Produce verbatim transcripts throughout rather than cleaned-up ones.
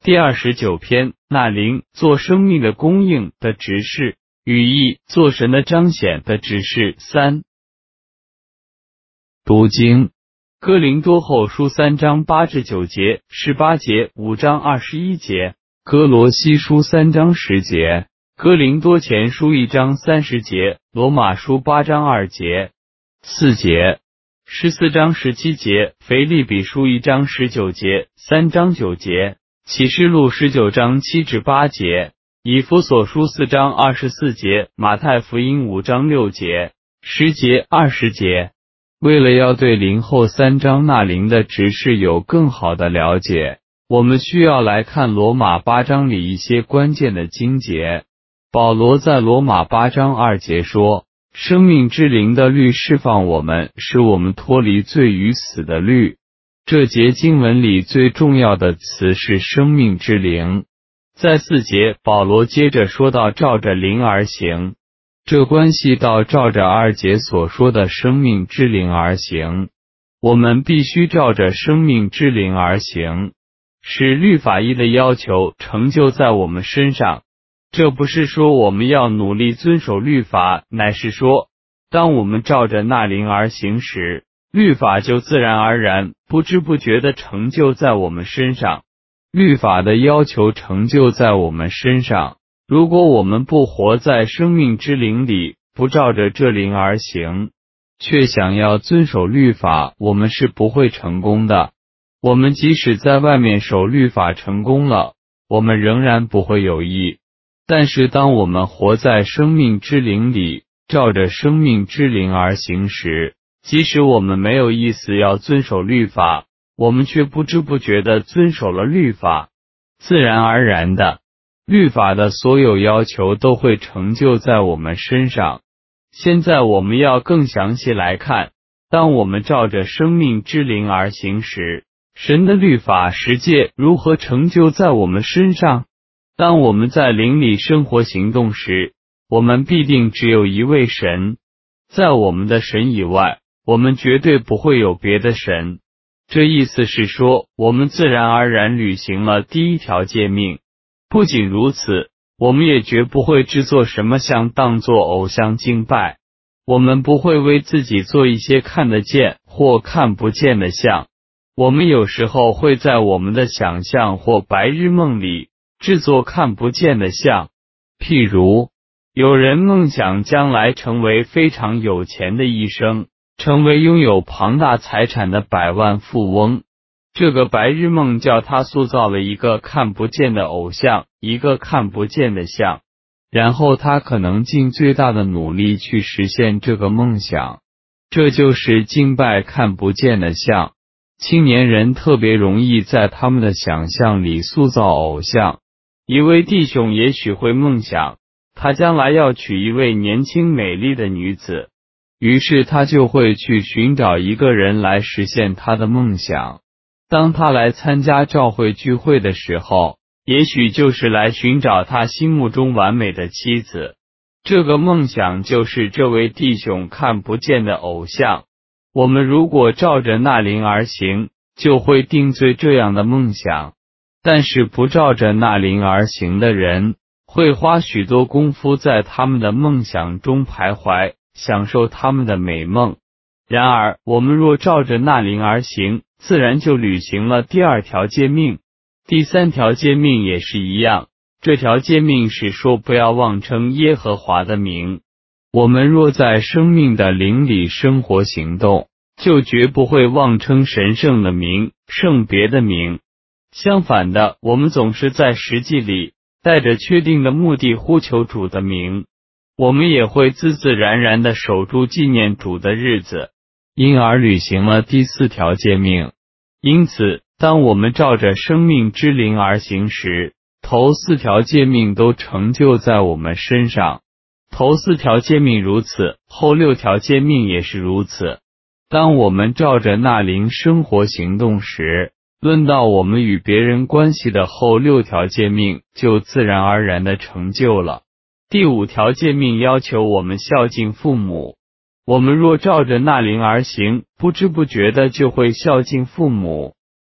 第二十九篇，那灵做生命的供应的执事，语义做神的彰显的执事。三、读经。哥林多后书三章八至九节、十八节、五章二十一节，哥罗西书三章十节，哥林多前书一章三十节，罗马书八章二节、四节，十四章十七节，腓立比书一章十九节，三章九节，启示录十九章七至八节，以弗所书四章二十四节，马太福音五章六节、十节、二十节。为了要对灵后三章那灵的执事有更好的了解，我们需要来看罗马八章里一些关键的经节。保罗在罗马八章二节说，生命之灵的律释放我们，使我们脱离罪与死的律。这节经文里最重要的词是生命之灵。在四节，保罗接着说到照着灵而行，这关系到照着二节所说的生命之灵而行。我们必须照着生命之灵而行，使律法义的要求成就在我们身上。这不是说我们要努力遵守律法，乃是说，当我们照着那灵而行时，律法就自然而然、不知不觉地成就在我们身上。律法的要求成就在我们身上。如果我们不活在生命之灵里，不照着这灵而行，却想要遵守律法，我们是不会成功的。我们即使在外面守律法成功了，我们仍然不会有益。但是当我们活在生命之灵里，照着生命之灵而行时，即使我们没有意思要遵守律法，我们却不知不觉地遵守了律法。自然而然的，律法的所有要求都会成就在我们身上。现在我们要更详细来看，当我们照着生命之灵而行时，神的律法实践如何成就在我们身上。当我们在灵里生活行动时，我们必定只有一位神，在我们的神以外，我们绝对不会有别的神。这意思是说，我们自然而然履行了第一条诫命。不仅如此，我们也绝不会制作什么像当作偶像敬拜。我们不会为自己做一些看得见或看不见的像。我们有时候会在我们的想象或白日梦里制作看不见的像。譬如，有人梦想将来成为非常有钱的医生，成为拥有庞大财产的百万富翁。这个白日梦叫他塑造了一个看不见的偶像，一个看不见的像，然后他可能尽最大的努力去实现这个梦想。这就是敬拜看不见的像。青年人特别容易在他们的想象里塑造偶像。一位弟兄也许会梦想，他将来要娶一位年轻美丽的女子，于是他就会去寻找一个人来实现他的梦想。当他来参加教会聚会的时候，也许就是来寻找他心目中完美的妻子。这个梦想就是这位弟兄看不见的偶像。我们如果照着那灵而行，就会定罪这样的梦想。但是不照着那灵而行的人，会花许多功夫在他们的梦想中徘徊，享受他们的美梦。然而，我们若照着那灵而行，自然就履行了第二条诫命。第三条诫命也是一样，这条诫命是说不要妄称耶和华的名。我们若在生命的灵里生活行动，就绝不会妄称神圣的名、圣别的名。相反的，我们总是在实际里带着确定的目的呼求主的名。我们也会自自然然地守住纪念主的日子，因而履行了第四条诫命。因此，当我们照着生命之灵而行时，头四条诫命都成就在我们身上。头四条诫命如此，后六条诫命也是如此。当我们照着那灵生活行动时，论到我们与别人关系的后六条诫命就自然而然地成就了。第五条诫命要求我们孝敬父母。我们若照着那灵而行，不知不觉的就会孝敬父母。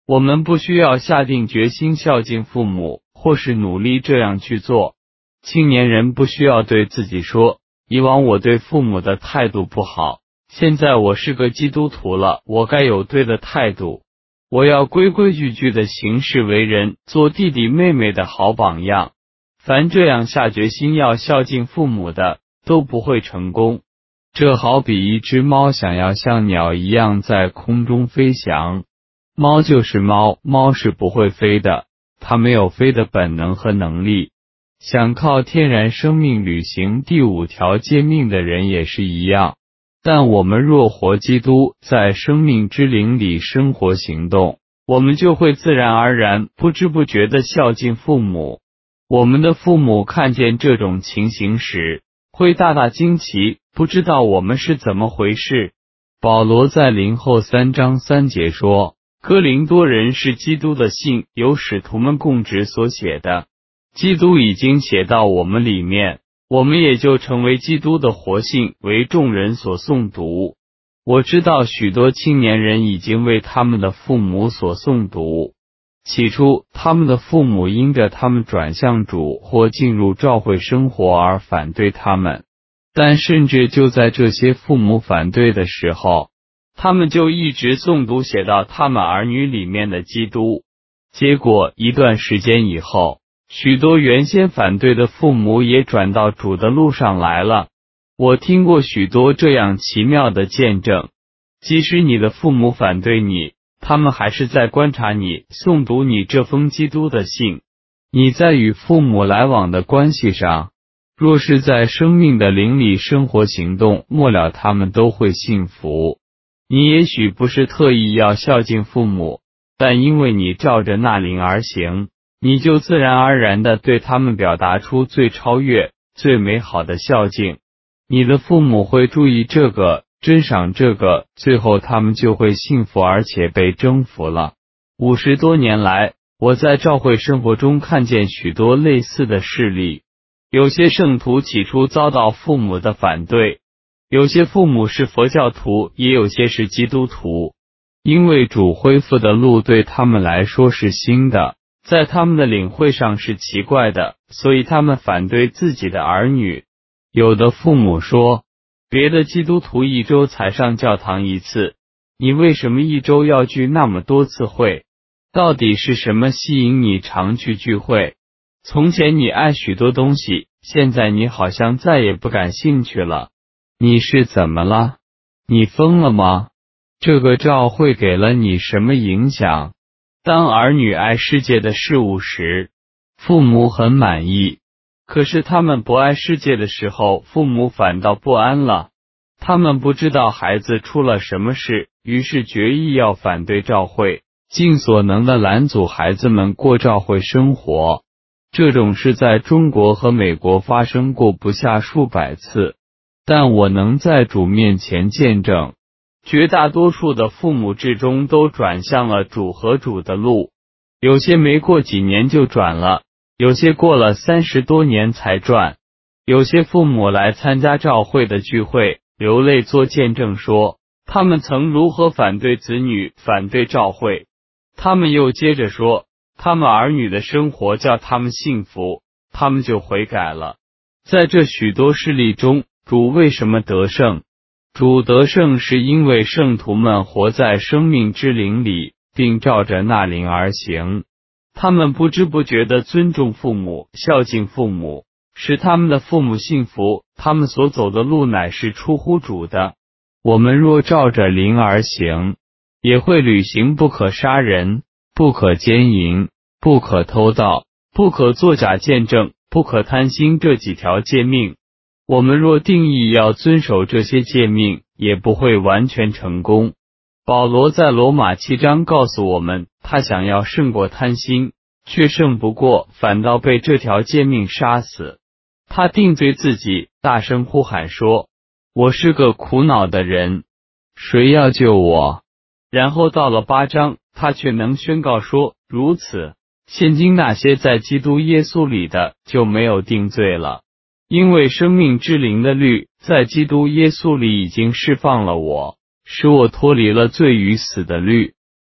我们不需要下定决心孝敬父母，或是努力这样去做。青年人不需要对自己说，以往我对父母的态度不好，现在我是个基督徒了，我该有对的态度，我要规规矩矩的行事为人，做弟弟妹妹的好榜样。凡这样下决心要孝敬父母的，都不会成功。这好比一只猫想要像鸟一样在空中飞翔。猫就是猫，猫是不会飞的，它没有飞的本能和能力。想靠天然生命履行第五条诫命的人也是一样。但我们若活基督，在生命之灵里生活行动，我们就会自然而然不知不觉地孝敬父母。我们的父母看见这种情形时，会大大惊奇，不知道我们是怎么回事。保罗在林后三章三节说，哥林多人是基督的信由使徒们供职所写的，基督已经写到我们里面，我们也就成为基督的活信，为众人所诵读。我知道许多青年人已经为他们的父母所诵读。起初，他们的父母因着他们转向主或进入教会生活而反对他们，但甚至就在这些父母反对的时候，他们就一直诵读写到他们儿女里面的基督。结果一段时间以后，许多原先反对的父母也转到主的路上来了。我听过许多这样奇妙的见证，即使你的父母反对你，他们还是在观察你，诵读你这封基督的信。你在与父母来往的关系上，若是在生命的灵里生活行动，末了他们都会信服。你也许不是特意要孝敬父母，但因为你照着那灵而行，你就自然而然地对他们表达出最超越、最美好的孝敬。你的父母会注意这个，珍赏这个，最后他们就会幸福而且被征服了。五十多年来，我在教会生活中看见许多类似的事例。有些圣徒起初遭到父母的反对，有些父母是佛教徒，也有些是基督徒。因为主恢复的路对他们来说是新的，在他们的领会上是奇怪的，所以他们反对自己的儿女。有的父母说，别的基督徒一周才上教堂一次，你为什么一周要聚那么多次会？到底是什么吸引你常去聚会？从前你爱许多东西，现在你好像再也不感兴趣了。你是怎么了？你疯了吗？这个教会给了你什么影响？当儿女爱世界的事物时，父母很满意。可是他们不爱世界的时候，父母反倒不安了。他们不知道孩子出了什么事，于是决意要反对教会，尽所能的拦阻孩子们过教会生活。这种事在中国和美国发生过不下数百次，但我能在主面前见证，绝大多数的父母至终都转向了主和主的路。有些没过几年就转了，有些过了三十多年才转。有些父母来参加教会的聚会，流泪做见证说，他们曾如何反对子女，反对教会。他们又接着说，他们儿女的生活叫他们幸福，他们就悔改了。在这许多事例中，主为什么得胜？主得胜是因为圣徒们活在生命之灵里，并照着那灵而行。他们不知不觉地尊重父母，孝敬父母，使他们的父母幸福。他们所走的路乃是出乎主的。我们若照着灵而行，也会履行不可杀人，不可奸淫，不可偷盗，不可作假见证，不可贪心这几条诫命。我们若定义要遵守这些诫命，也不会完全成功。保罗在罗马七章告诉我们，他想要胜过贪心，却胜不过，反倒被这条诫命杀死。他定罪自己，大声呼喊说，我是个苦恼的人，谁要救我？然后到了八章，他却能宣告说，如此，现今那些在基督耶稣里的就没有定罪了，因为生命之灵的律在基督耶稣里已经释放了我，使我脱离了罪与死的律。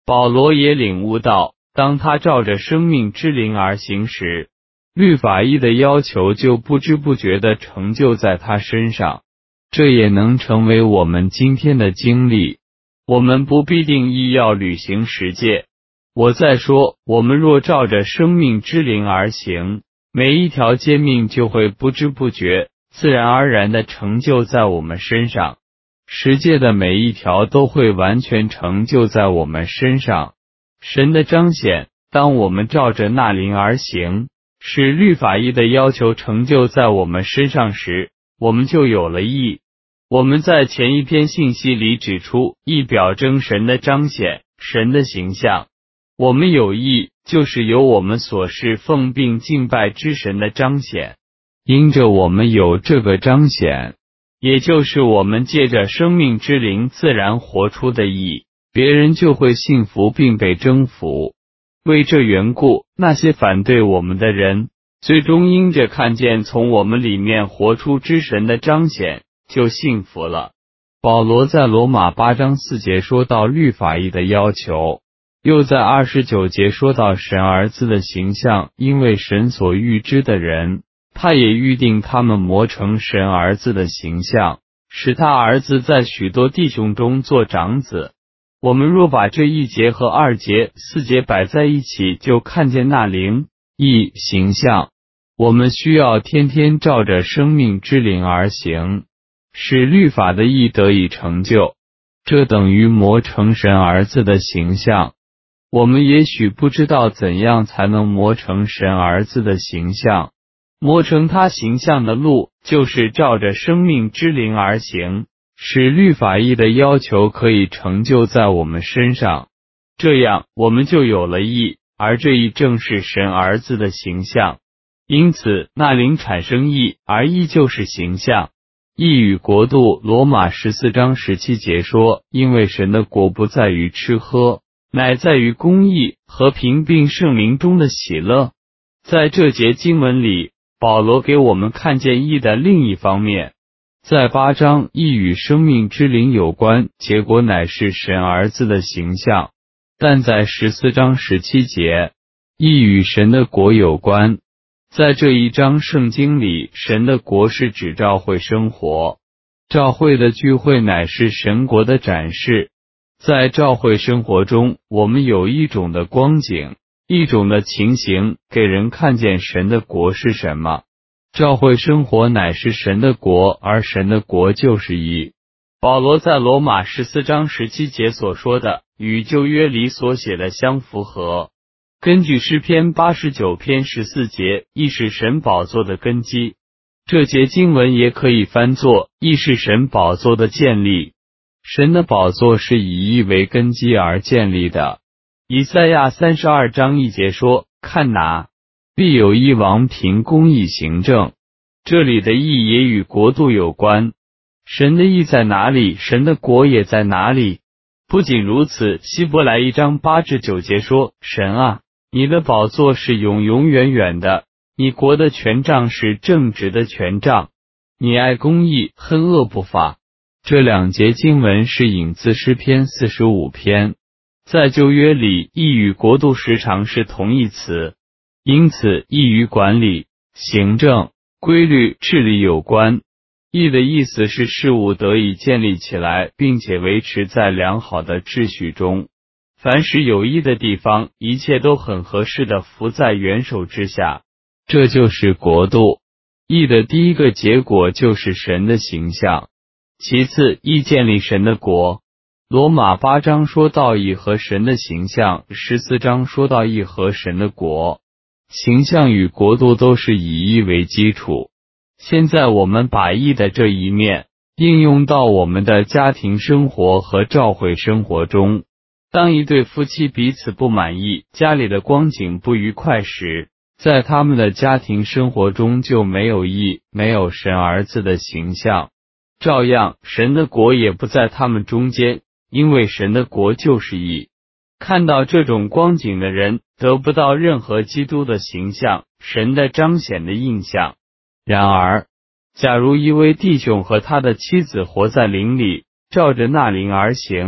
保罗也领悟到，当他照着生命之灵而行时，律法义的要求就不知不觉地成就在他身上。这也能成为我们今天的经历。我们不必定义要履行十诫。我再说，我们若照着生命之灵而行，每一条诫命就会不知不觉、自然而然地成就在我们身上。十诫的每一条都会完全成就在我们身上。神的彰显，当我们照着那灵而行，使律法义的要求成就在我们身上时，我们就有了义。我们在前一篇信息里指出，义表征神的彰显，神的形象。我们有义，就是由我们所侍奉并敬拜之神的彰显。因着我们有这个彰显，也就是我们借着生命之灵自然活出的义，别人就会信服并被征服。为这缘故，那些反对我们的人，最终因着看见从我们里面活出之神的彰显，就信服了。保罗在罗马八章四节说到律法义的要求，又在二十九节说到神儿子的形象，因为神所预知的人，他也预定他们磨成神儿子的形象，使他儿子在许多弟兄中做长子。我们若把这一节和二节、四节摆在一起，就看见那灵、义、形象。我们需要天天照着生命之灵而行，使律法的义得以成就。这等于磨成神儿子的形象。我们也许不知道怎样才能磨成神儿子的形象。磨成他形象的路，就是照着生命之灵而行，使律法义的要求可以成就在我们身上。这样，我们就有了义，而这义正是神儿子的形象。因此，那灵产生义，而义就是形象。义与国度，罗马十四章十七节说，因为神的国不在于吃喝，乃在于公义、和平并圣灵中的喜乐。在这节经文里，保罗给我们看见义的另一方面。在八章，义与生命之灵有关，结果乃是神儿子的形象。但在十四章十七节，义与神的国有关。在这一章圣经里，神的国是指教会生活，教会的聚会乃是神国的展示。在教会生活中，我们有一种的光景，一种的情形，给人看见神的国是什么。教会生活乃是神的国，而神的国就是义。保罗在罗马十四章十七节所说的，与旧约里所写的相符合。根据诗篇八十九篇十四节，义是神宝座的根基。这节经文也可以翻作，义是神宝座的建立。神的宝座是以义为根基而建立的。以赛亚三十二章一节说，看哪，必有一王凭公义行政。这里的义也与国度有关。神的义在哪里，神的国也在哪里。不仅如此，希伯来一章八至九节说，神啊，你的宝座是永永远远的，你国的权杖是正直的权杖，你爱公义，恨恶不法。这两节经文是引自诗篇四十五篇。在旧约里，义与国度时常是同义词，因此义与管理、行政、规律、治理有关。义的意思是事物得以建立起来，并且维持在良好的秩序中。凡是有义的地方，一切都很合适的服在元首之下，这就是国度。义的第一个结果就是神的形象，其次义建立神的国。罗马八章说到义和神的形象，十四章说到义和神的国。形象与国度都是以义为基础。现在我们把义的这一面应用到我们的家庭生活和教会生活中。当一对夫妻彼此不满意，家里的光景不愉快时，在他们的家庭生活中就没有义，没有神儿子的形象。照样，神的国也不在他们中间，因为神的国就是义。看到这种光景的人，得不到任何基督的形象，神的彰显的印象。然而，假如一位弟兄和他的妻子活在灵里，照着那灵而行，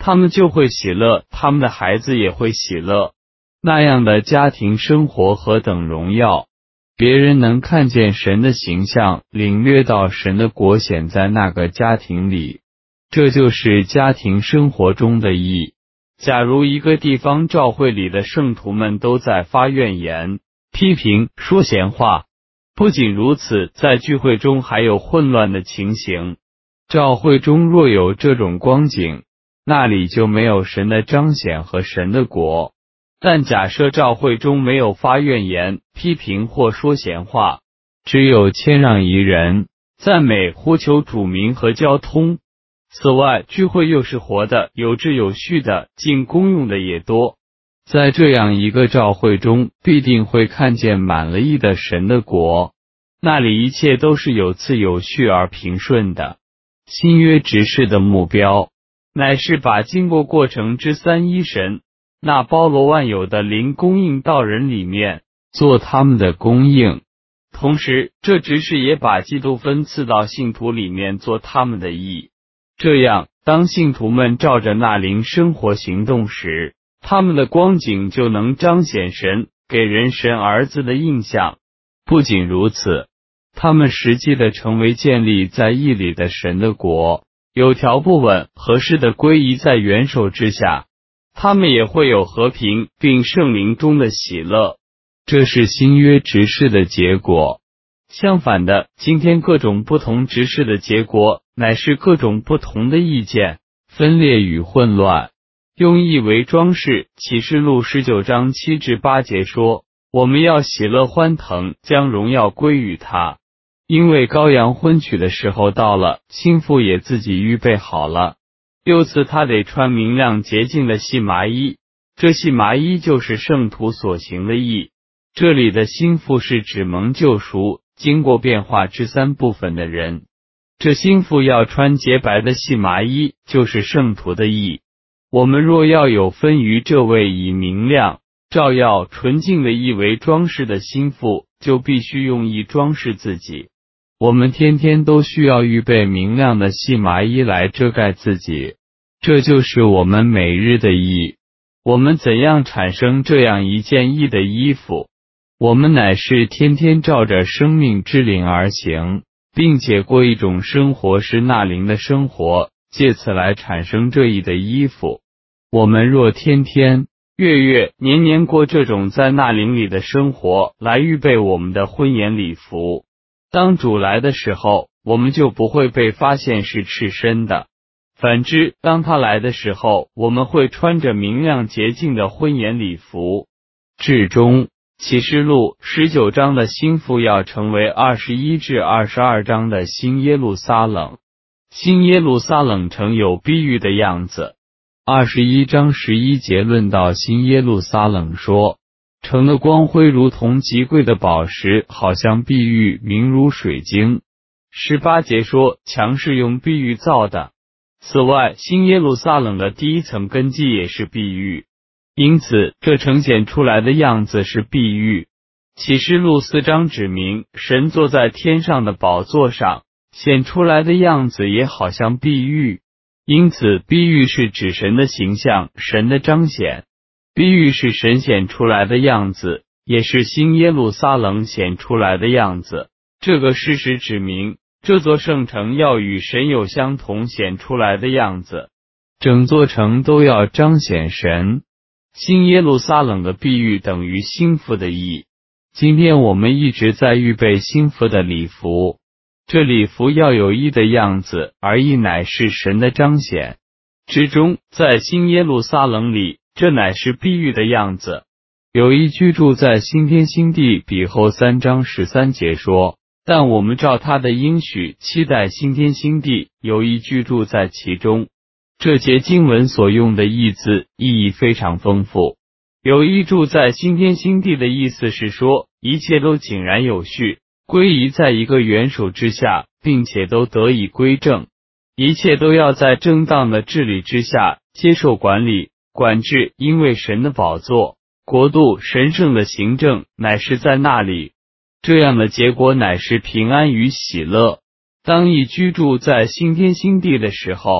他们就会喜乐，他们的孩子也会喜乐。那样的家庭生活何等荣耀！别人能看见神的形象，领略到神的国显在那个家庭里，这就是家庭生活中的义。假如一个地方教会里的圣徒们都在发怨言、批评、说闲话，不仅如此，在聚会中还有混乱的情形。教会中若有这种光景，那里就没有神的彰显和神的国。但假设教会中没有发怨言、批评或说闲话，只有谦让宜人、赞美、呼求主名和交通。此外，聚会又是活的、有秩有序的，尽公用的也多。在这样一个教会中，必定会看见满了意的神的国，那里一切都是有次有序而平顺的。新约执事的目标，乃是把经过过程之三一神，那包罗万有的灵供应到人里面，做他们的供应。同时，这执事也把基督分赐到信徒里面，做他们的义。这样，当信徒们照着那灵生活行动时，他们的光景就能彰显神，给人神儿子的印象。不仅如此，他们实际的成为建立在义里的神的国，有条不紊、合适的归依在元首之下，他们也会有和平并圣灵中的喜乐。这是新约执事的结果。相反的，今天各种不同执事的结果，乃是各种不同的意见、分裂与混乱。用义为装饰，启示录十九章七至八节说，我们要喜乐欢腾，将荣耀归于他。因为羔羊婚娶的时候到了，新妇也自己预备好了。六次他得穿明亮洁净的细麻衣，这细麻衣就是圣徒所行的义。这里的新妇是指蒙救赎、经过变化之三部分的人。这新妇要穿洁白的细麻衣，就是圣徒的义。我们若要有分于这位以明亮、照耀、纯净的义为装饰的新妇，就必须用义装饰自己。我们天天都需要预备明亮的细麻衣来遮盖自己，这就是我们每日的义。我们怎样产生这样一件义的衣服？我们乃是天天照着生命之灵而行，并且过一种生活是那灵的生活，借此来产生这义的衣服。我们若天天、月月、年年过这种在那灵里的生活，来预备我们的婚宴礼服，当主来的时候，我们就不会被发现是赤身的。反之，当他来的时候，我们会穿着明亮洁净的婚宴礼服。至终，启示录十九章的新妇要成为二十一至二十二章的新耶路撒冷。新耶路撒冷城有碧玉的样子。二十一章十一节论到新耶路撒冷说，城的光辉如同极贵的宝石，好像碧玉，明如水晶。十八节说，墙是用碧玉造的。此外，新耶路撒冷的第一层根基也是碧玉，因此这呈现出来的样子是碧玉。启示录四章指明，神坐在天上的宝座上，显出来的样子也好像碧玉。因此，碧玉是指神的形象，神的彰显。碧玉是神显出来的样子，也是新耶路撒冷显出来的样子。这个事实指明，这座圣城要与神有相同显出来的样子，整座城都要彰显神。新耶路撒冷的碧玉等于新妇的义。今天我们一直在预备新妇的礼服，这礼服要有义的样子，而义乃是神的彰显。之中，在新耶路撒冷里，这乃是碧玉的样子。有一居住在新天新地，比后三章十三节说，但我们照他的应许期待新天新地，有一居住在其中。这节经文所用的义字意义非常丰富。有一住在新天新地的意思是说，一切都井然有序，归移在一个元首之下，并且都得以归正。一切都要在正当的治理之下接受管理、管制，因为神的宝座、国度、神圣的行政乃是在那里。这样的结果乃是平安与喜乐。当一居住在新天新地的时候，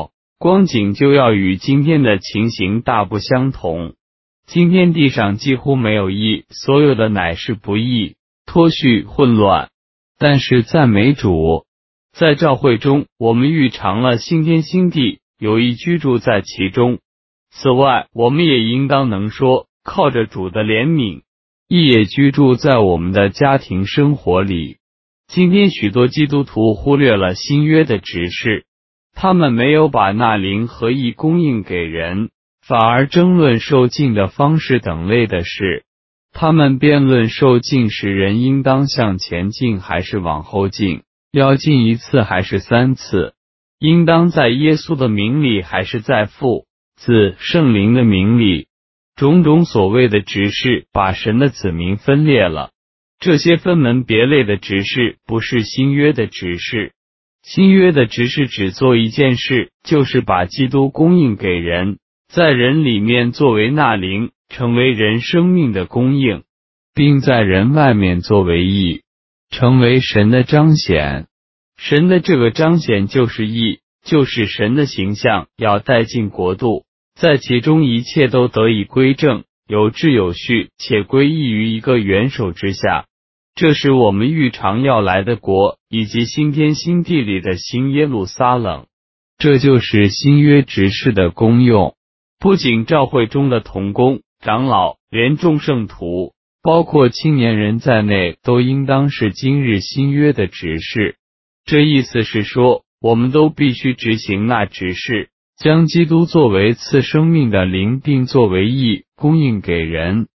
光景就要与今天的情形大不相同。今天地上几乎没有义，所有的乃是不义、脱序、混乱。但是赞美主，在教会中，我们预尝了新天新地，有义居住在其中。此外，我们也应当能说，靠着主的怜悯，义也居住在我们的家庭生活里。今天许多基督徒忽略了新约的指示，他们没有把那灵和义供应给人，反而争论受浸的方式等类的事。他们辩论受浸时人应当向前进还是往后进，要进一次还是三次，应当在耶稣的名里还是在父、子、圣灵的名里。种种所谓的指示把神的子民分裂了。这些分门别类的指示不是新约的指示。新约的指示只做一件事，就是把基督供应给人，在人里面作为那灵，成为人生命的供应，并在人外面作为义，成为神的彰显。神的这个彰显就是义，就是神的形象要带进国度，在其中一切都得以归正，有秩有序，且归义于一个元首之下。这是我们预尝要来的国，以及新天新地里的新耶路撒冷。这就是新约执事的功用。不仅教会中的同工、长老，连众圣徒，包括青年人在内，都应当是今日新约的执事。这意思是说，我们都必须执行那指示，将基督作为赐生命的灵，并作为义供应给人。